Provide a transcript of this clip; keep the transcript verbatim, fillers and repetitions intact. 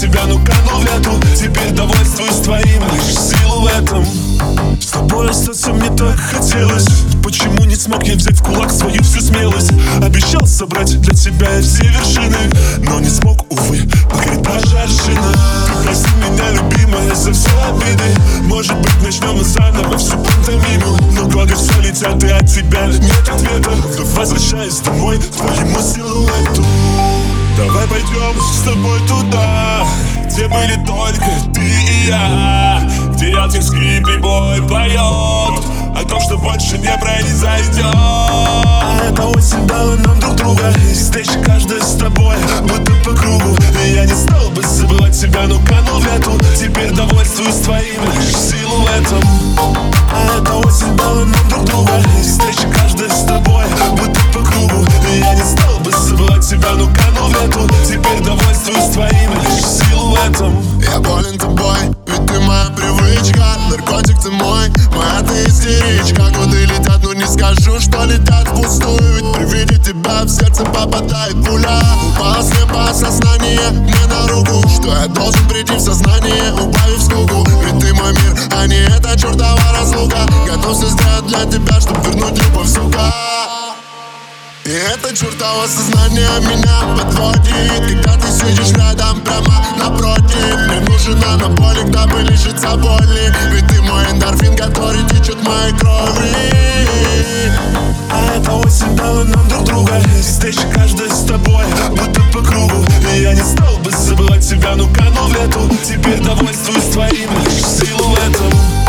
тебя, но канул в лету. Теперь довольствуюсь твоим лишь силуэтом. С тобой остаться мне так хотелось. Почему не смог я взять в кулак свою всю смелость? Обещал собрать для тебя все вершины, но не смог, увы, покорить даже аршина. Ты прости меня, любимая, за все обиды. Может быть, начнем мы заново всю пантомиму. Но годы все летят, и от тебя нет ответа. Вновь возвращаюсь домой к твоему силуэту. Давай пойдем с тобой туда, где были только ты и я, где ялтинский прибой поет о том, что больше не произойдет. Эта осень дала нам друг друга, и встреча каждая с тобой будто по кругу. И я не стал бы забывать тебя, но канул в лету. Теперь довольствуюсь твоим лишь силуэтом. Эта осень дала нам друг друга, и встреча каждая с тобой будто по кругу. И я не стал бы забывать тебя, но канул в лету. Теперь довольствуюсь твоим лишь силуэтом. Я болен тобой, ведь ты моя привычка. Наркотик ты мой, моя ты истеричка. Годы летят, но не скажу, что летят впустую. Ведь при виде тебя в сердце попадает пуля. Упало с неба осознание мне на руку, что я должен прийти в сознание, убавив скуку. Ведь ты мой мир, а не эта чертова разлука. Готов все сделать для тебя, чтоб вернуть любовь, сука. И это чертово сознание меня подводит, когда ты сидишь рядом прямо напротив. Мне нужен анаболик, дабы лишиться боли. Ведь ты мой эндорфин, который течет в моей крови. А эта осень дала нам друг друга, и встреча каждая с тобой будто по кругу. И я не стал бы забывать тебя, но канул в лету. Теперь довольствуюсь твоим лишь силуэтом.